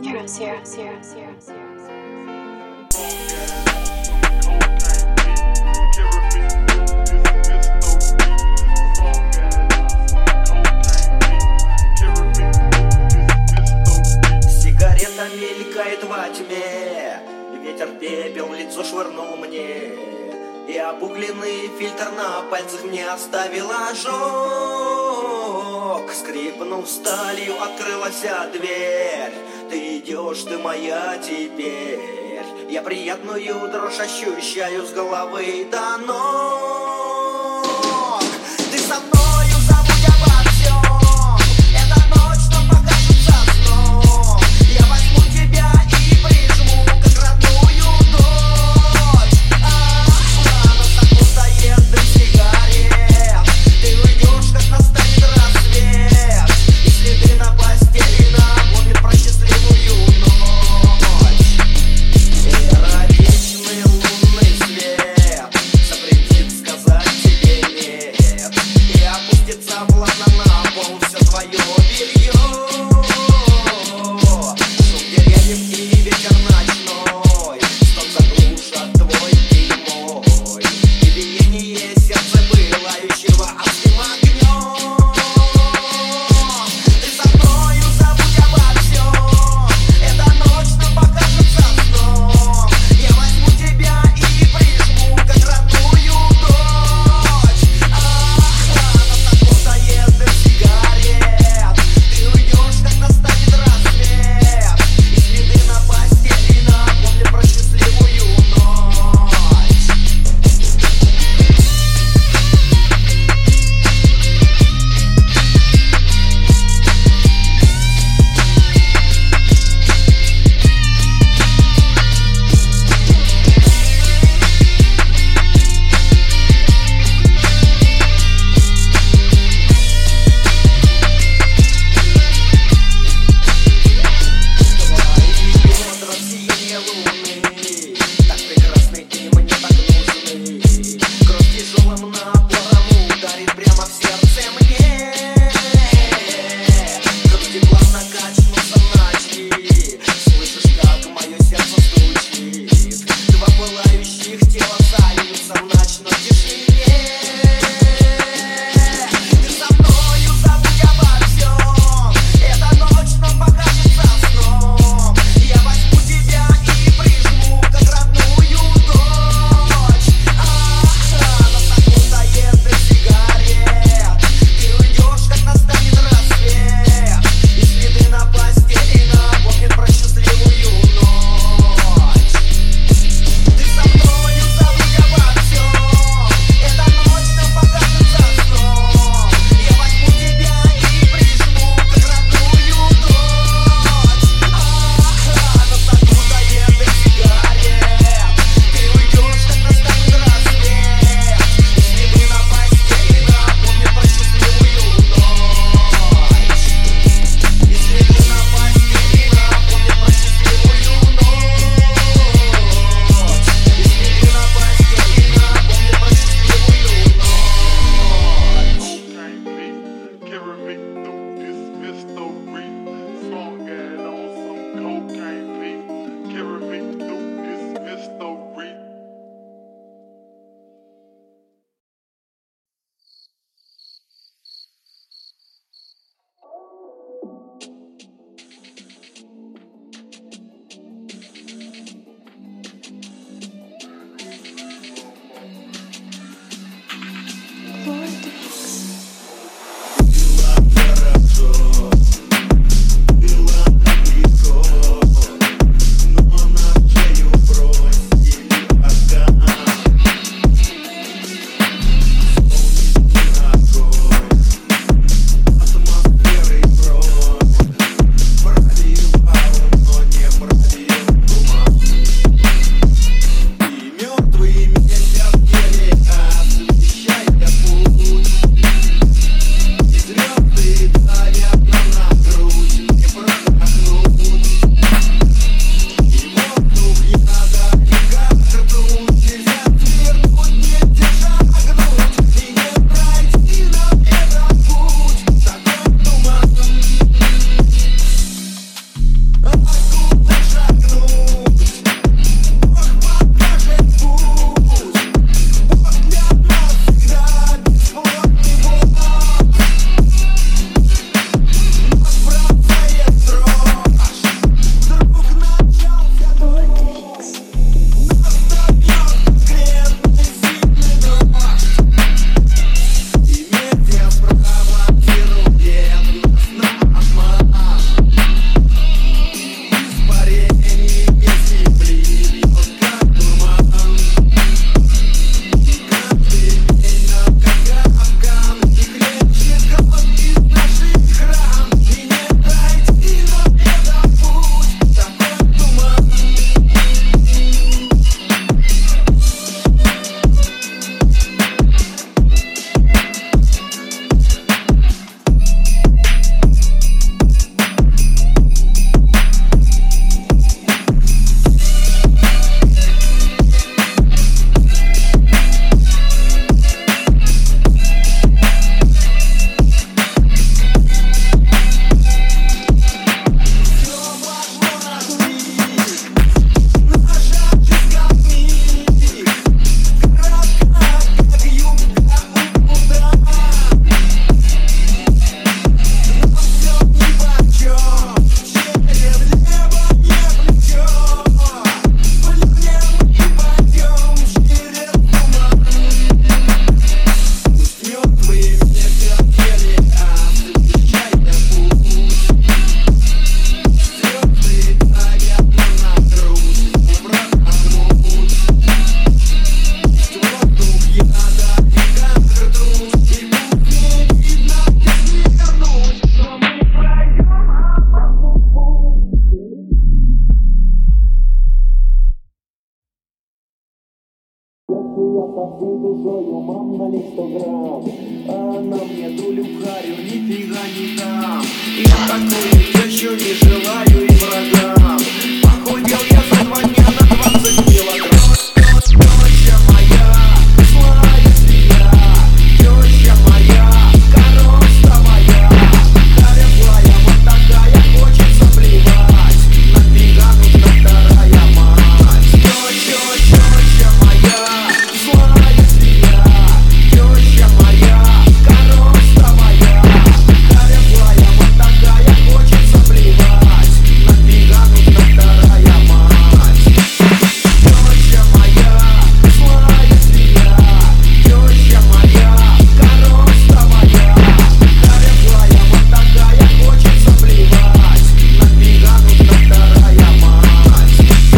Сигарета мелькает во тьме, ветер пепел лицо швырнул мне, и обугленный фильтр на пальцах мне оставил ожог. Скрипнув сталью, открылась дверь. Ты идешь, ты моя теперь. Я приятную дрожь ощущаю с головы до ног. Ты со мною, забудь обо всем. Эта ночь нам покажется сном. Я возьму тебя и прижму, как родную дочь. Нас окутает дым сигарет. Ты уйдешь, как настанет рассвет, и следы на постели напомнят про счастливую ночь. Эротичный лунный свет запретится я со всей душою, мам, налей 100 грамм. А она мне дулю в харю, нифига не там. Я такую тещу не желаю и врагам. Похудел я за 2 дня на 20 килограмм. Теща моя, злая змея, теща моя, коростовая. Харя злая, вот такая, хочется плевать. Нафига нужна вторая мать? Теща моя, злая змея, теща моя, коростовая. Харя злая, вот такая, хочется плевать. Нафига нужна вторая мать? Теща моя, злая змея, теща моя, коростовая. Харя злая, вот такая, хочется плевать. Нафига нужна вторая мать?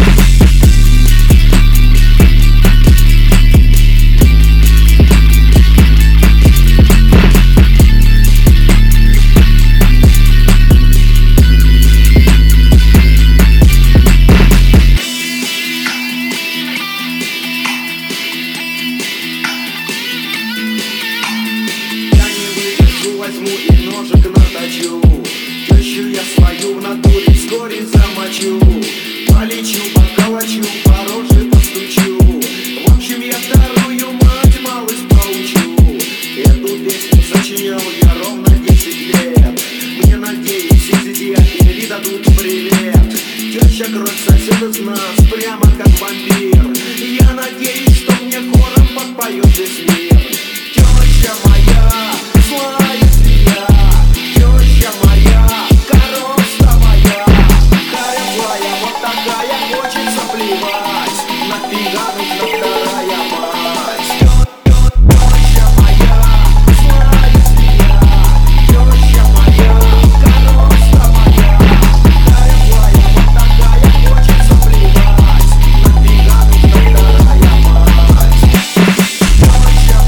Я не вывезу, возьму и ножик наточу. Тещу я свою в натуре вскоре замочу. Полечу, поколочу, по роже постучу. В общем, я вторую мать малость поучу. Эту песню сочинял я ровно 10 лет. Мне, надеюсь, эти дяди передадут привет. Теща кровь сосед из нас, прямо как вампир. Я надеюсь, что мне хором подпоет весь мир. Теща моя, злая змея, теща моя, коростовая. Харя злая, вот такая, хочется плевать. Нафига нужна вторая мать? Теща моя, злая змея, теща моя, коростовая. Харя злая, вот такая, хочется плевать. Нафига нужна вторая мать? Теща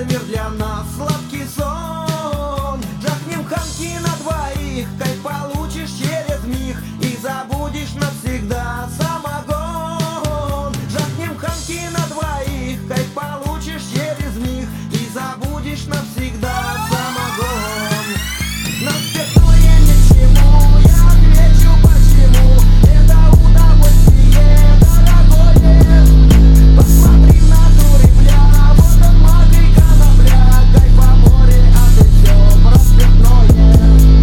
мир для нас сладкий сон. Жахнем хамки на двоих, кайф получишь через миг и забудешь навсегда самогон. Жахнем хамки на двоих, кайф получишь через миг и забудешь навсегда самогон. На спиртное ни к чему, я отвечу почему. Это удовольствие дорогое. Посмотри в натуре, бля, вот он маг и конопля. Кайф по море, а ты все про спиртное.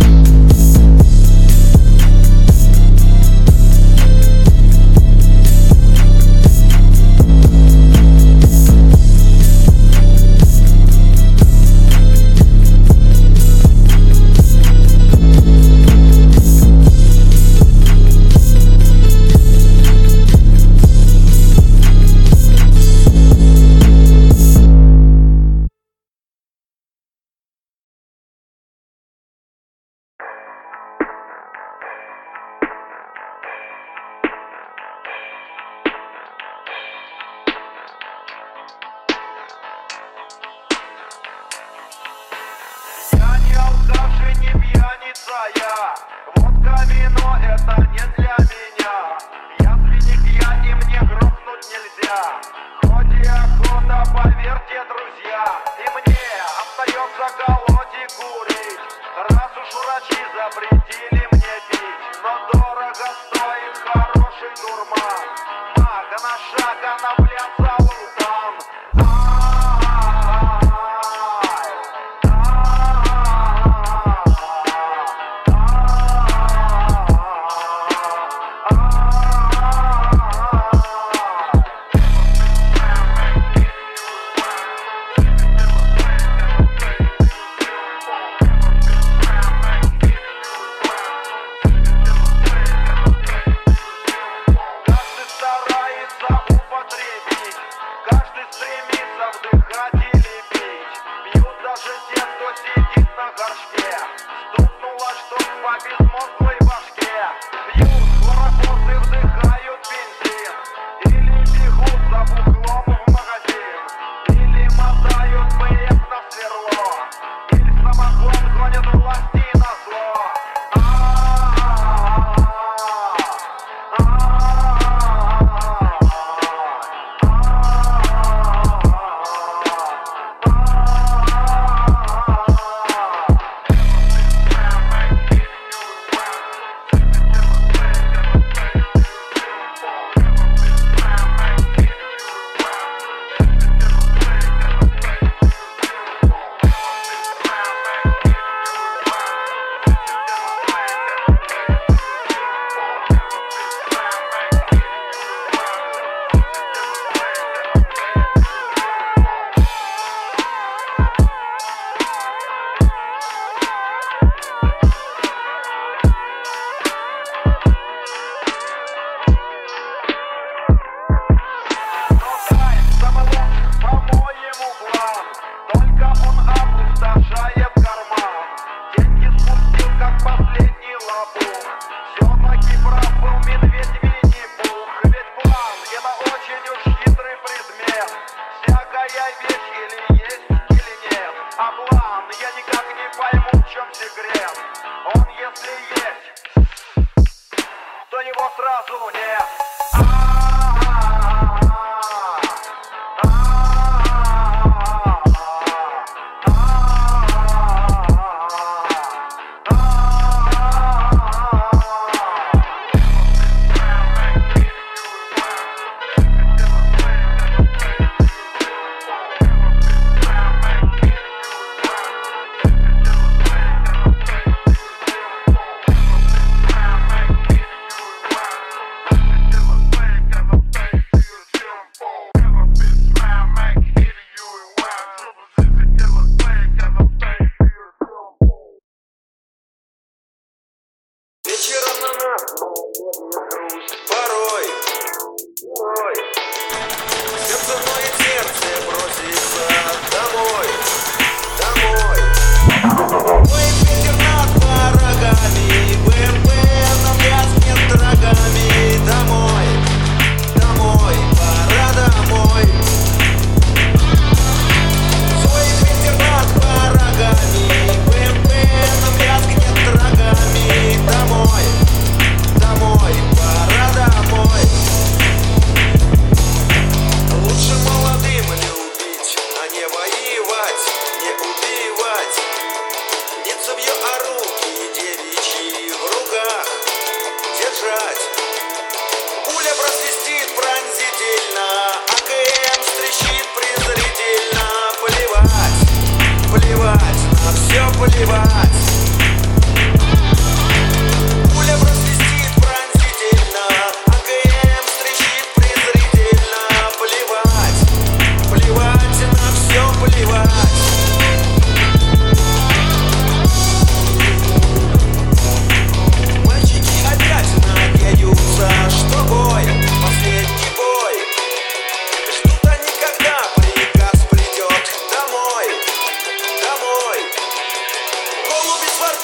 Я не алкаш и не пьяница, я водка, вино, это не для меня. Если не пьян, и мне грохнуть нельзя. Хоть и охота, поверьте, друзья. И мне остается колоть и курить. Раз уж врачи запретили мне пить. Но дорого стоит хороший дурман. Мага на шаг, она, блядь, залутан.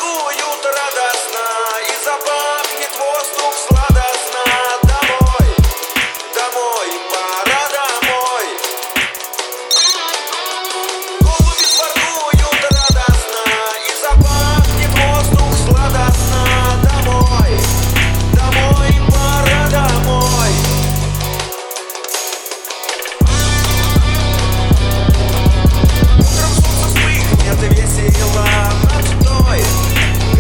воркуют радостно, и запахнет воздух сладостно. Домой, домой, пора домой. Голуби воркуют радостно, и запахнет воздух сладостно. Домой, домой, пора домой. Утром солнце вспыхнет весело над мной.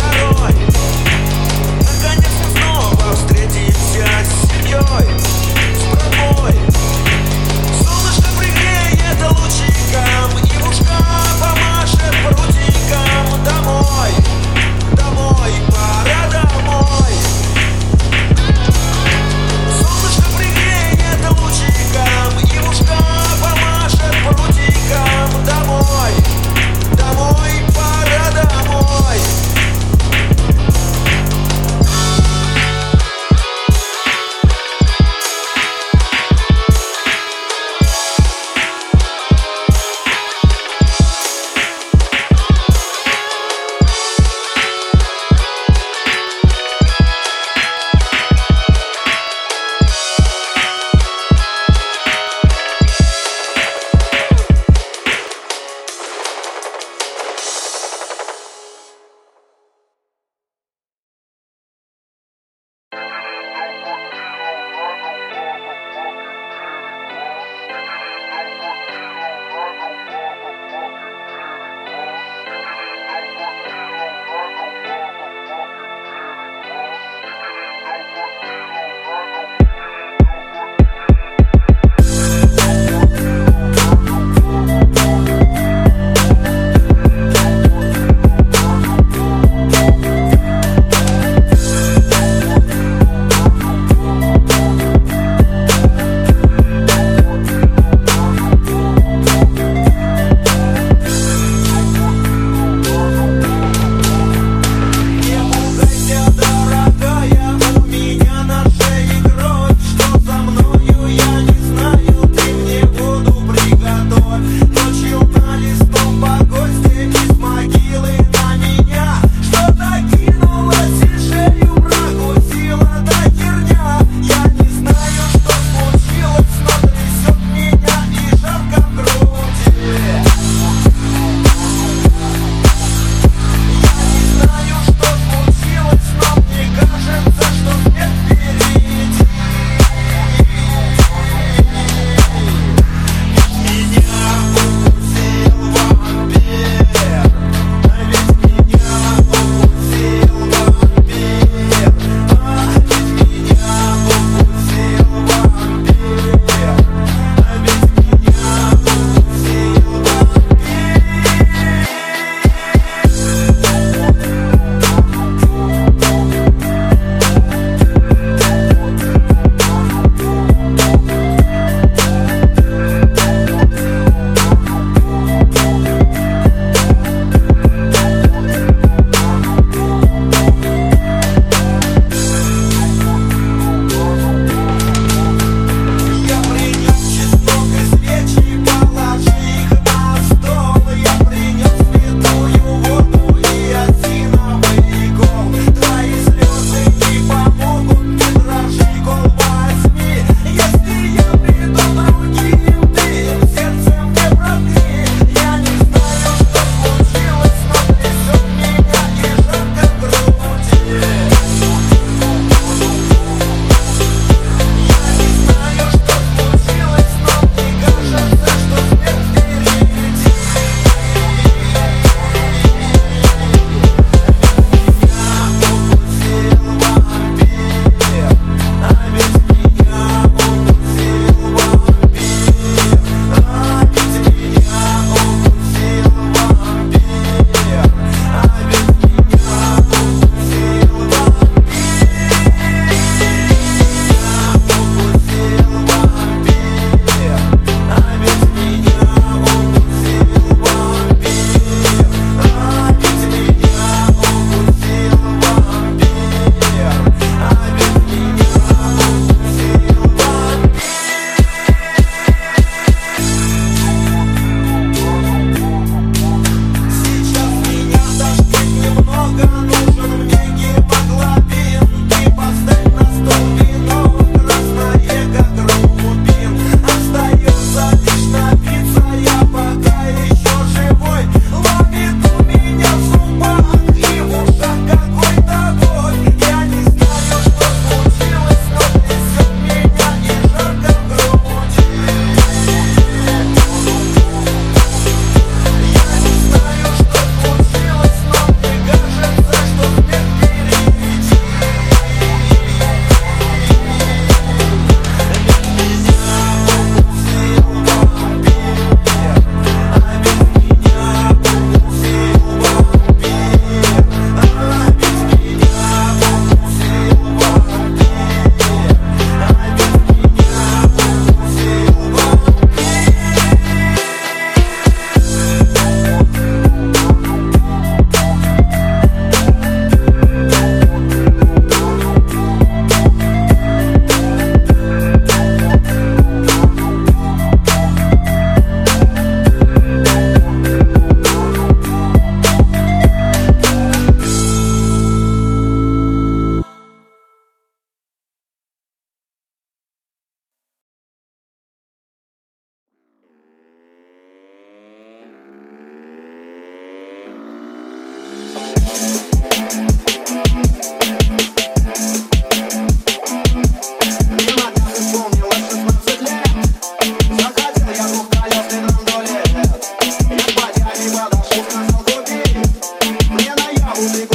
публику.